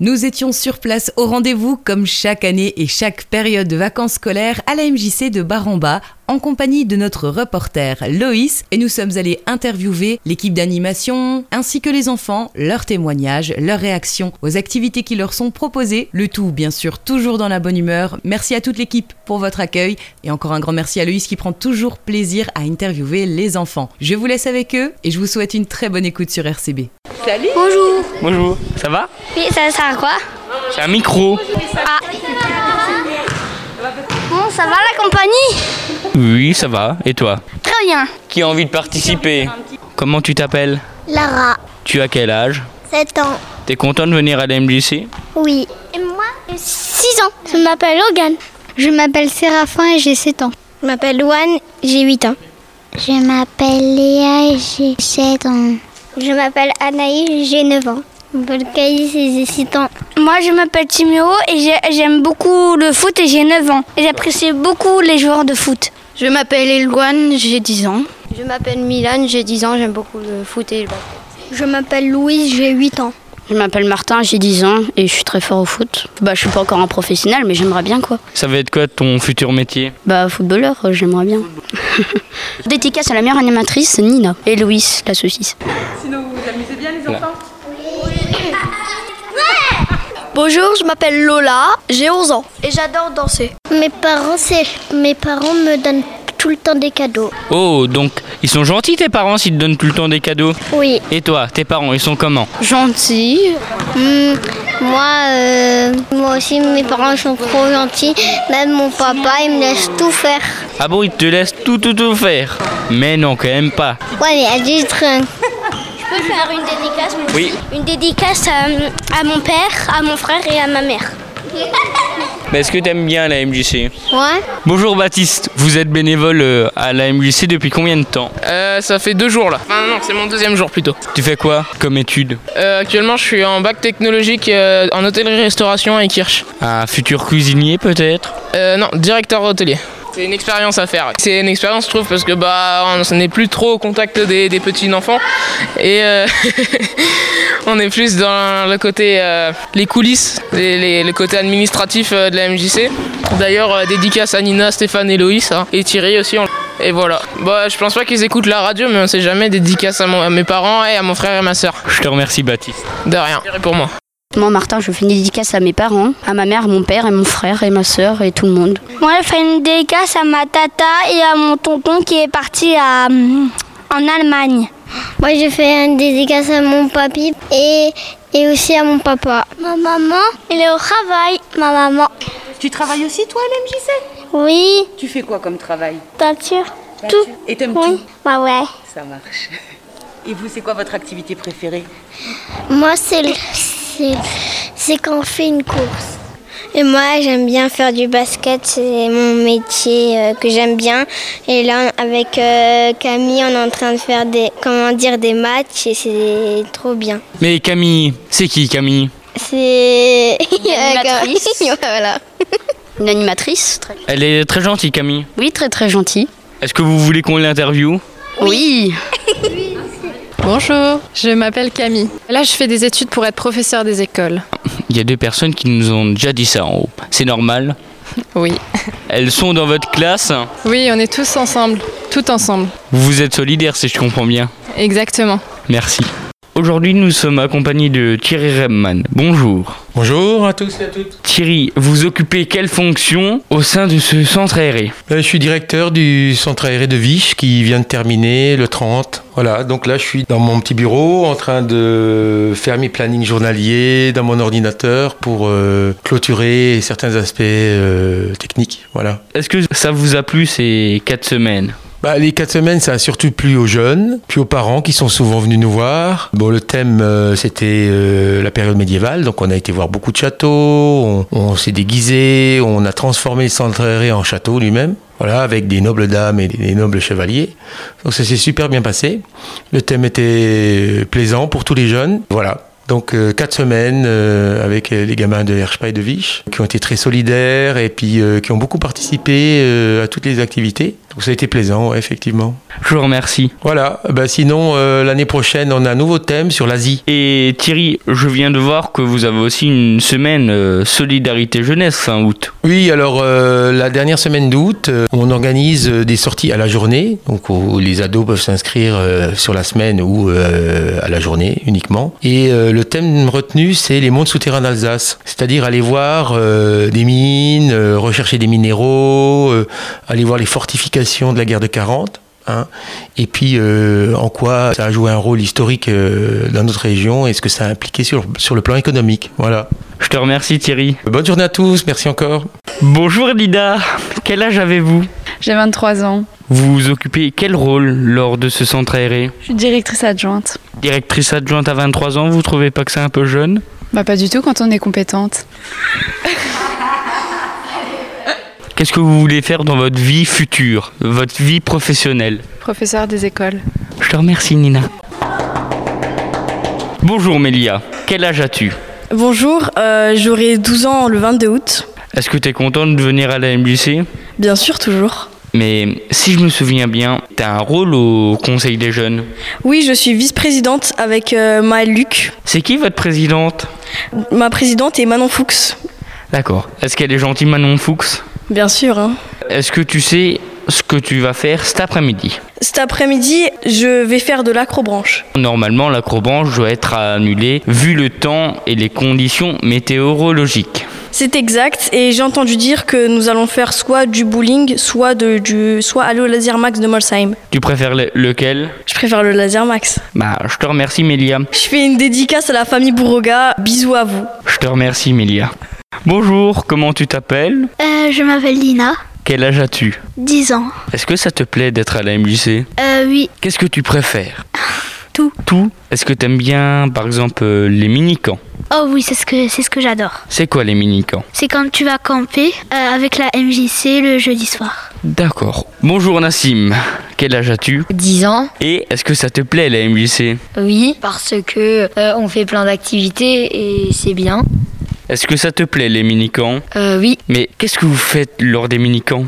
Nous étions sur place au rendez-vous comme chaque année et chaque période de vacances scolaires à la MJC de Bar-en-Bas en compagnie de notre reporter Loïs et nous sommes allés interviewer l'équipe d'animation ainsi que les enfants, leurs témoignages, leurs réactions aux activités qui leur sont proposées, le tout bien sûr toujours dans la bonne humeur. Merci à toute l'équipe pour votre accueil et encore un grand merci à Loïs qui prend toujours plaisir à interviewer les enfants. Je vous laisse avec eux et je vous souhaite une très bonne écoute sur RCB. Salut. Bonjour. Bonjour, ça va? Oui, ça sert à quoi? C'est un micro. Ah. Bon, ça va la compagnie? Oui, ça va. Et toi? Très bien. Qui a envie de participer? Comment tu t'appelles? Lara. Tu as quel âge? 7 ans. T'es content de venir à la MJC? Oui. Et moi, j'ai 6 ans. Je m'appelle Logan. Je m'appelle Séraphin et j'ai 7 ans. Je m'appelle Louane, j'ai 8 ans. Je m'appelle Léa et j'ai 7 ans. Je m'appelle Anaïs, j'ai 9 ans. Je m'appelle Caïs et j'ai 6 ans. Moi, je m'appelle Timéo et j'aime beaucoup le foot et j'ai 9 ans. Et j'apprécie beaucoup les joueurs de foot. Je m'appelle Elouane, j'ai 10 ans. Je m'appelle Milan, j'ai 10 ans, j'aime beaucoup le foot et le basket. Je m'appelle Louise, j'ai 8 ans. Je m'appelle Martin, j'ai 10 ans et je suis très fort au foot. Je suis pas encore un professionnel, mais j'aimerais bien quoi. Ça va être quoi ton futur métier? Footballeur, j'aimerais bien. Dédicace à la meilleure animatrice, Nina. Et Louis, la saucisse. Sinon vous vous amusez bien les enfants? Bonjour, je m'appelle Lola, j'ai 11 ans et j'adore danser. Mes parents me donnent tout le temps des cadeaux. Oh, donc ils sont gentils tes parents s'ils te donnent tout le temps des cadeaux? Oui. Et toi, tes parents, ils sont comment? Gentil. Moi aussi, mes parents sont trop gentils. Même mon papa, il me laisse tout faire. Ah bon, ils te laissent tout faire? Mais non, quand même pas. Ouais, mais elle dit rien. Je peux faire une dédicace? Oui. Une dédicace à mon père, à mon frère et à ma mère. Mais est-ce que t'aimes bien la MJC? Ouais. Bonjour Baptiste, vous êtes bénévole à la MJC depuis combien de temps? Ça fait 2 jours là. Enfin non, c'est mon 2e jour plutôt. Tu fais quoi comme étude? Actuellement, je suis en bac technologique en hôtellerie-restauration à Kirch. Un futur cuisinier peut-être? Non, directeur hôtelier. C'est une expérience à faire. C'est une expérience, je trouve, parce que on n'est plus trop au contact des petits enfants et on est plus dans le côté les coulisses, le côté administratif de la MJC. D'ailleurs, dédicace à Nina, Stéphane et Loïs et Thierry aussi. Et voilà. Je pense pas qu'ils écoutent la radio, mais on sait jamais. Dédicace à mes parents et à mon frère et ma soeur. Je te remercie Baptiste. De rien. Pour moi. Moi, Martin, je fais une dédicace à mes parents, à ma mère, mon père et mon frère et ma soeur et tout le monde. Moi, je fais une dédicace à ma tata et à mon tonton qui est parti en Allemagne. Moi, je fais une dédicace à mon papy et aussi à mon papa. Ma maman, elle est au travail, ma maman. Tu travailles aussi toi à la MJC? Oui. Tu fais quoi comme travail? Peinture. Tout. Et t'aimes tout? Bah ouais. Ça marche. Et vous, c'est quoi votre activité préférée? Moi, c'est quand on fait une course. Et moi, j'aime bien faire du basket, c'est mon métier que j'aime bien. Et là, avec Camille, on est en train de faire des matchs et c'est trop bien. Mais Camille, c'est qui Camille? C'est une animatrice. Voilà. Une animatrice. Elle est très gentille Camille. Oui, très très gentille. Est-ce que vous voulez qu'on l'interviewe? Oui. Bonjour, je m'appelle Camille. Là, je fais des études pour être professeure des écoles. Il y a 2 personnes qui nous ont déjà dit ça en haut. C'est normal? Oui. Elles sont dans votre classe? Oui, on est tous ensemble, tout ensemble. Vous êtes solidaires si je comprends bien. Exactement. Merci. Aujourd'hui, nous sommes accompagnés de Thierry Rebman. Bonjour. Bonjour à tous et à toutes. Thierry, vous occupez quelle fonction au sein de ce centre aéré? Je suis directeur du centre aéré de Viche qui vient de terminer le 30. Voilà, donc là je suis dans mon petit bureau en train de faire mes plannings journaliers dans mon ordinateur pour clôturer certains aspects techniques. Voilà. Est-ce que ça vous a plu ces 4 semaines? Les 4 semaines, ça a surtout plu aux jeunes, puis aux parents qui sont souvent venus nous voir. Bon, le thème, c'était la période médiévale, donc on a été voir beaucoup de châteaux, on s'est déguisé, on a transformé le centre aéré en château lui-même, voilà, avec des nobles dames et des nobles chevaliers. Donc ça s'est super bien passé. Le thème était plaisant pour tous les jeunes, voilà. Donc 4 semaines avec les gamins de Herschpa et de Viche qui ont été très solidaires et puis qui ont beaucoup participé à toutes les activités. Donc ça a été plaisant, ouais, effectivement. Je vous remercie. Voilà, sinon l'année prochaine on a un nouveau thème sur l'Asie. Et Thierry, je viens de voir que vous avez aussi une semaine Solidarité Jeunesse fin août. Oui, alors la dernière semaine d'août, on organise des sorties à la journée, donc où les ados peuvent s'inscrire sur la semaine ou à la journée uniquement. Et le thème retenu, c'est les mondes souterrains d'Alsace, c'est-à-dire aller voir des mines, rechercher des minéraux, aller voir les fortifications de la guerre de 40. Et puis en quoi ça a joué un rôle historique dans notre région et ce que ça a impliqué sur le plan économique. Voilà. Je te remercie Thierry. Bonne journée à tous, merci encore. Bonjour Lida, quel âge avez-vous? J'ai 23 ans. Vous occupez quel rôle lors de ce centre aéré? Je suis directrice adjointe. Directrice adjointe à 23 ans, vous trouvez pas que c'est un peu jeune? Pas du tout quand on est compétente. Qu'est-ce que vous voulez faire dans votre vie future, votre vie professionnelle? Professeure des écoles. Je te remercie Nina. Bonjour Mélia, quel âge as-tu? Bonjour, j'aurai 12 ans le 22 août. Est-ce que tu es contente de venir à la MJC? Bien sûr, toujours. Mais si je me souviens bien, tu as un rôle au Conseil des jeunes. Oui, je suis vice-présidente avec Maëlle Luc. C'est qui votre présidente? Ma présidente est Manon Fuchs. D'accord. Est-ce qu'elle est gentille Manon Fuchs? Bien sûr. Est-ce que tu sais ce que tu vas faire cet après-midi? Cet après-midi, je vais faire de l'acrobranche. Normalement, l'acrobranche doit être annulée vu le temps et les conditions météorologiques. C'est exact, et j'ai entendu dire que nous allons faire soit du bowling, soit aller au Laser Max de Molsheim. Tu préfères lequel? Je préfère le Laser Max. Je te remercie Mélia. Je fais une dédicace à la famille Bourroga. Bisous à vous. Je te remercie Mélia. Bonjour, comment tu t'appelles? Je m'appelle Lina. Quel âge as-tu? 10 ans. Est-ce que ça te plaît d'être à la MJC? Oui. Qu'est-ce que tu préfères? Tout. Tout? Est-ce que tu aimes bien, par exemple, les mini-camps? Oh oui, c'est ce que j'adore. C'est quoi les mini-camps? C'est quand tu vas camper avec la MJC le jeudi soir. D'accord. Bonjour Nassim, quel âge as-tu? 10 ans. Et est-ce que ça te plaît la MJC? Oui, parce que on fait plein d'activités et c'est bien. Est-ce que ça te plaît les mini-camps? Oui. Mais qu'est-ce que vous faites lors des mini-camps?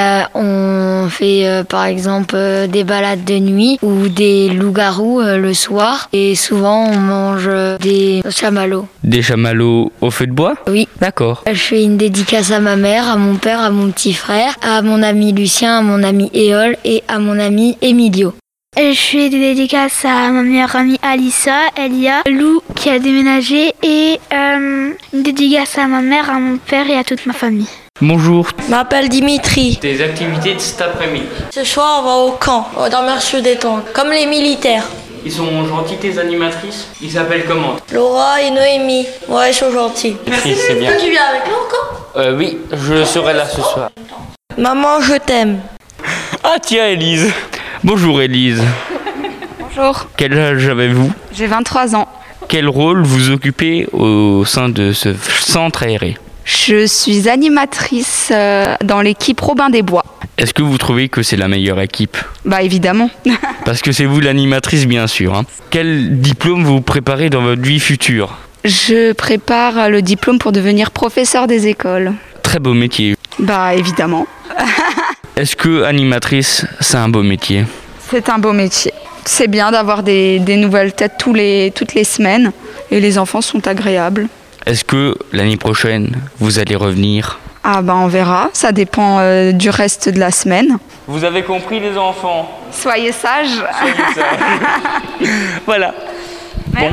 On fait par exemple des balades de nuit ou des loups-garous le soir. Et souvent on mange des chamallows. Des chamallows au feu de bois? Oui. D'accord. Je fais une dédicace à ma mère, à mon père, à mon petit frère, à mon ami Lucien, à mon ami Éole et à mon ami Emilio. Je fais des dédicaces à ma meilleure amie Alissa, Elia, Lou qui a déménagé et une dédicace à ma mère, à mon père et à toute ma famille. Bonjour. Je m'appelle Dimitri. Tes activités de cet après-midi? Ce soir, on va au camp, on va dormir sur des tentes, comme les militaires. Ils sont gentils tes animatrices? Ils s'appellent comment? Laura et Noémie. Ouais, ils sont gentils. Merci, c'est bien. Tu viens avec nous au camp? Oui, je serai là ce soir. Maman, je t'aime. Ah tiens, Élise. Bonjour Élise. Bonjour. Quel âge avez-vous? J'ai 23 ans. Quel rôle vous occupez au sein de ce centre aéré? Je suis animatrice dans l'équipe Robin des Bois. Est-ce que vous trouvez que c'est la meilleure équipe? Évidemment. Parce que c'est vous l'animatrice bien sûr. Quel diplôme vous préparez dans votre vie future? Je prépare le diplôme pour devenir professeur des écoles. Très beau métier. Évidemment. Est-ce que animatrice, c'est un beau métier? C'est un beau métier. C'est bien d'avoir des nouvelles têtes toutes les semaines et les enfants sont agréables. Est-ce que l'année prochaine, vous allez revenir? On verra, ça dépend du reste de la semaine. Vous avez compris les enfants? Soyez sages. Soyez sages. Voilà. Merci.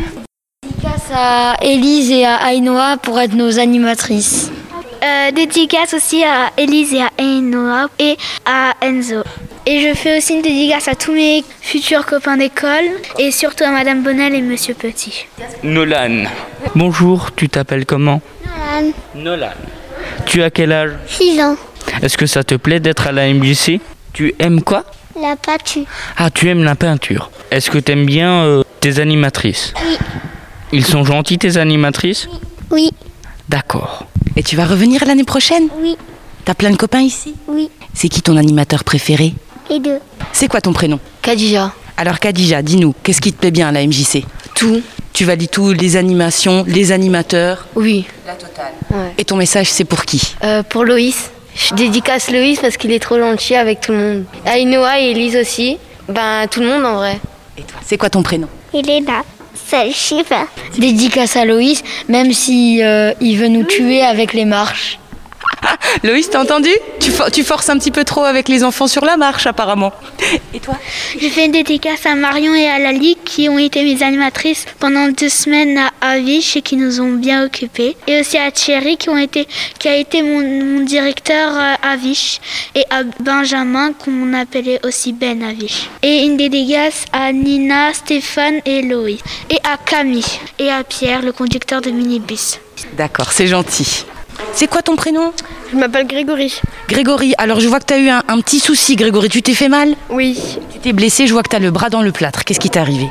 Dédicace à Élise et à Ainoa pour être nos animatrices. Dédicace aussi à Élise et à Ainoa et à Enzo. Et je fais aussi une dédicace à tous mes futurs copains d'école et surtout à Madame Bonnel et Monsieur Petit. Nolan. Bonjour, tu t'appelles comment? Nolan. Nolan. Tu as quel âge? 6 ans. Est-ce que ça te plaît d'être à la MJC? Tu aimes quoi? La peinture. Ah, tu aimes la peinture. Est-ce que tu aimes bien tes animatrices? Oui. Ils sont gentils tes animatrices? Oui. D'accord. Et tu vas revenir l'année prochaine? Oui. T'as plein de copains ici? Oui. C'est qui ton animateur préféré? Les deux. C'est quoi ton prénom? Khadija. Alors Khadija, dis-nous, qu'est-ce qui te plaît bien à la MJC? Tout. Tu valides tout, les animations, les animateurs? Oui. La totale. Ouais. Et ton message, c'est pour qui? Pour Loïs. Je dédicace Loïs parce qu'il est trop gentil avec tout le monde. Aïnoa et Elise aussi. Tout le monde en vrai. Et toi, c'est quoi ton prénom? Il est là. C'est Shiva. Dédicace à Loïs, même si il veut nous tuer avec les marches. Loïs, t'as entendu? Tu forces un petit peu trop avec les enfants sur la marche, apparemment. Et toi? Je fais une dédicace à Marion et à Lali qui ont été mes animatrices pendant 2 semaines à Aviche et qui nous ont bien occupés. Et aussi à Thierry qui a été mon directeur à Aviche. Et à Benjamin qu'on appelait aussi Ben Aviche. Et une dédicace à Nina, Stéphane et Loïs. Et à Camille et à Pierre, le conducteur de minibus. D'accord, c'est gentil. C'est quoi ton prénom? Je m'appelle Grégory. Grégory, alors je vois que tu as eu un petit souci, Grégory. Tu t'es fait mal? Oui. Tu t'es blessé, je vois que tu as le bras dans le plâtre. Qu'est-ce qui t'est arrivé?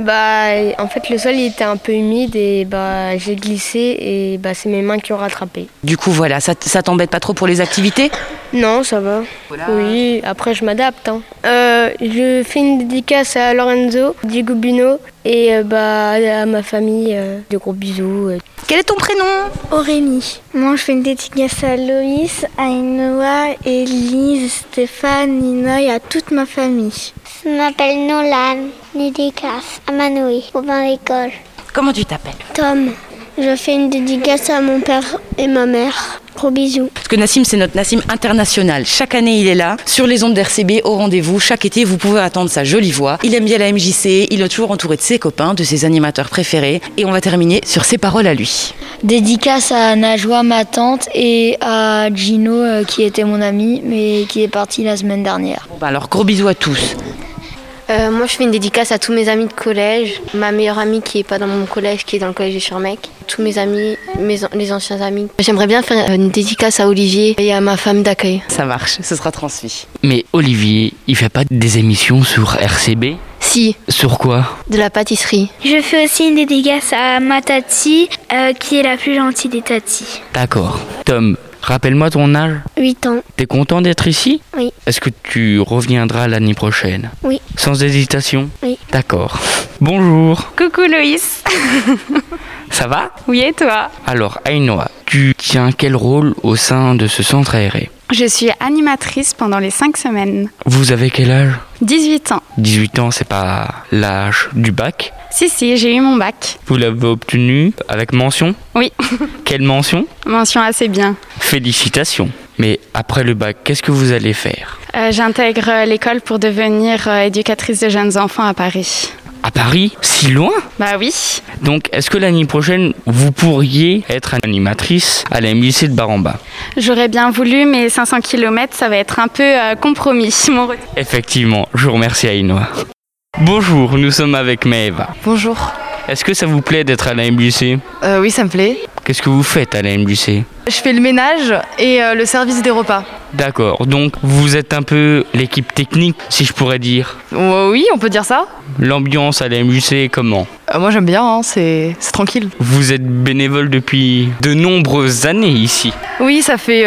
En fait, le sol il était un peu humide et j'ai glissé et c'est mes mains qui ont rattrapé. Du coup, voilà, ça t'embête pas trop pour les activités? Non, ça va. Voilà. Oui, après je m'adapte. Je fais une dédicace à Lorenzo, Diego Bino et à ma famille. De gros bisous. Quel est ton prénom? Aurélie. Moi, je fais une dédicace à Loïs, à Inoa, Elise, Stéphane, Nina et à toute ma famille. Je m'appelle Nolan. Dédicace à Manoï, au bain d'école. Comment tu t'appelles? Tom. Je fais une dédicace à mon père et ma mère. Gros bisous. Parce que Nassim, c'est notre Nassim international. Chaque année, il est là, sur les ondes d'RCB, au rendez-vous. Chaque été, vous pouvez attendre sa jolie voix. Il aime bien la MJC, il est toujours entouré de ses copains, de ses animateurs préférés. Et on va terminer sur ses paroles à lui. Dédicace à Najwa, ma tante, et à Gino, qui était mon ami, mais qui est parti la semaine dernière. Alors, gros bisous à tous. Moi, je fais une dédicace à tous mes amis de collège, ma meilleure amie qui est pas dans mon collège, qui est dans le collège de Schirmeck, tous mes amis, les anciens amis. J'aimerais bien faire une dédicace à Olivier et à ma femme d'accueil. Ça marche, ce sera transmis. Mais Olivier, il fait pas des émissions sur RCB? Si. Sur quoi? De la pâtisserie. Je fais aussi une dédicace à ma tati, qui est la plus gentille des tatis. D'accord. Tom, rappelle-moi ton âge. 8 ans. T'es content d'être ici? Oui. Est-ce que tu reviendras l'année prochaine? Oui. Sans hésitation? Oui. D'accord. Bonjour. Coucou Loïs. Ça va? Oui, et toi? Alors, Aïnoa, tu tiens quel rôle au sein de ce centre aéré? Je suis animatrice pendant les 5 semaines. Vous avez quel âge? 18 ans. 18 ans, c'est pas l'âge du bac? Si, j'ai eu mon bac. Vous l'avez obtenu avec mention? Oui. Quelle mention? Mention assez bien. Félicitations. Mais après le bac, qu'est-ce que vous allez faire? J'intègre l'école pour devenir éducatrice de jeunes enfants à Paris. À Paris? Si loin? Bah oui. Donc, est-ce que l'année prochaine, vous pourriez être animatrice à la MJC de Baramba? J'aurais bien voulu, mais 500 km, ça va être un peu compromis, mon retour. Effectivement, je vous remercie Aïnoa. Bonjour, nous sommes avec Maëva. Bonjour. Est-ce que ça vous plaît d'être à la MJC? Oui, ça me plaît. Qu'est-ce que vous faites à la MJC? Je fais le ménage et le service des repas. D'accord, donc vous êtes un peu l'équipe technique, si je pourrais dire. Oui, on peut dire ça. L'ambiance à la MJC est comment? Moi j'aime bien, c'est tranquille. Vous êtes bénévole depuis de nombreuses années ici. Oui, ça fait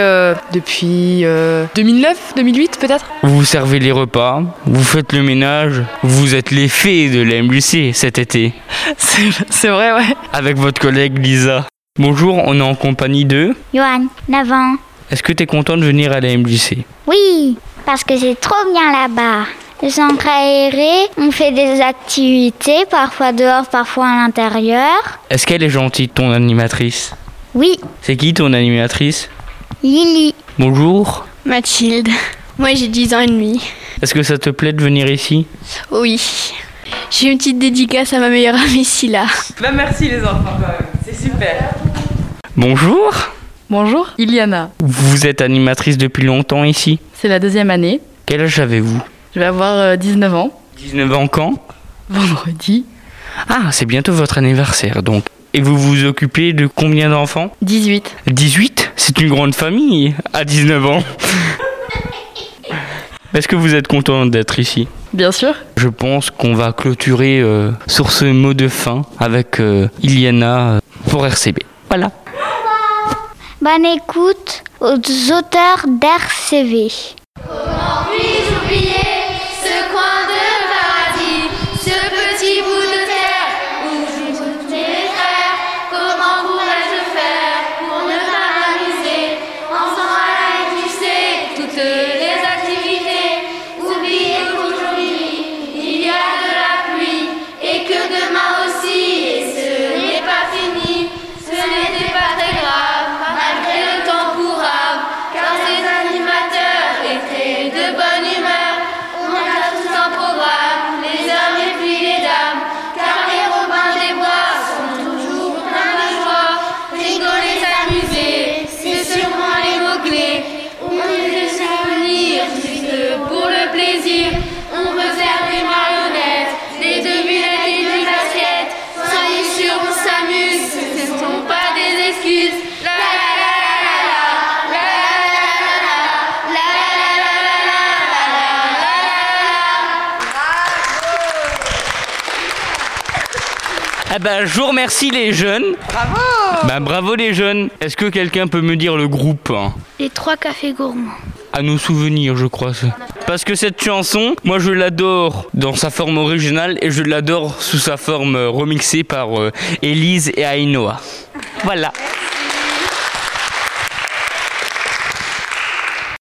depuis 2009, 2008 peut-être. Vous servez les repas, vous faites le ménage, vous êtes les fées de la MJC cet été. C'est vrai, ouais. Avec votre collègue Lisa. Bonjour, on est en compagnie de... Johan, 9 ans. Est-ce que tu es content de venir à la MJC? Oui, parce que c'est trop bien là-bas. Le centre aéré, on fait des activités, parfois dehors, parfois à l'intérieur. Est-ce qu'elle est gentille, ton animatrice? Oui. C'est qui ton animatrice? Lily. Bonjour. Mathilde. Moi j'ai 10 ans et demi. Est-ce que ça te plaît de venir ici? Oui. J'ai une petite dédicace à ma meilleure amie Silla. Bah merci les enfants quand même, c'est super. Bonjour. Bonjour, Iliana. Vous êtes animatrice depuis longtemps ici? C'est la 2e année. Quel âge avez-vous? Je vais avoir 19 ans. 19 ans quand? Vendredi. Ah, c'est bientôt votre anniversaire donc. Et vous vous occupez de combien d'enfants? 18. 18? C'est une grande famille à 19 ans. Est-ce que vous êtes content d'être ici? Bien sûr. Je pense qu'on va clôturer sur ce mot de fin avec Iliana pour RCB. Voilà. Bonne écoute aux auteurs d'RCV. Comment puis-je oublier ce coin de paradis, ce petit bout de terre où jouent mes frères? Comment pourrais-je faire pour ne pas m'amuser en faisant à la MJC Ah bah, je vous remercie les jeunes. Bravo. Bah, bravo les jeunes. Est-ce que quelqu'un peut me dire le groupe? Les 3 cafés gourmands. À nos souvenirs, je crois. Parce que cette chanson, moi je l'adore dans sa forme originale et je l'adore sous sa forme remixée par Élise et Ainoa. Voilà.